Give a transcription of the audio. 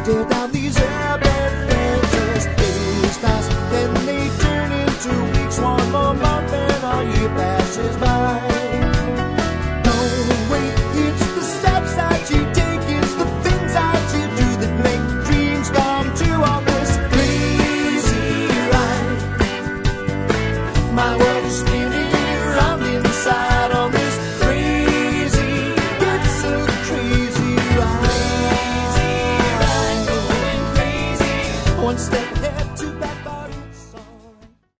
tear down these urban fences. Days pass, then they turn into weeks. One more month and a year passes by. Don't wait, it's the steps that you take, it's the things that you do that make dreams come true on this crazy ride. My world is spinning around inside on this crazy, it's a crazy ride. Going crazy, one step ahead.